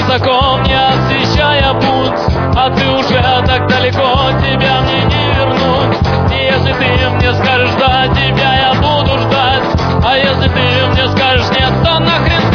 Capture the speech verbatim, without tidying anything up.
закон, не освещая путь. А ты уже так далеко, тебя мне не вернуть. И если ты мне скажешь да, тебя я буду ждать. А если ты мне скажешь нет, то нахрен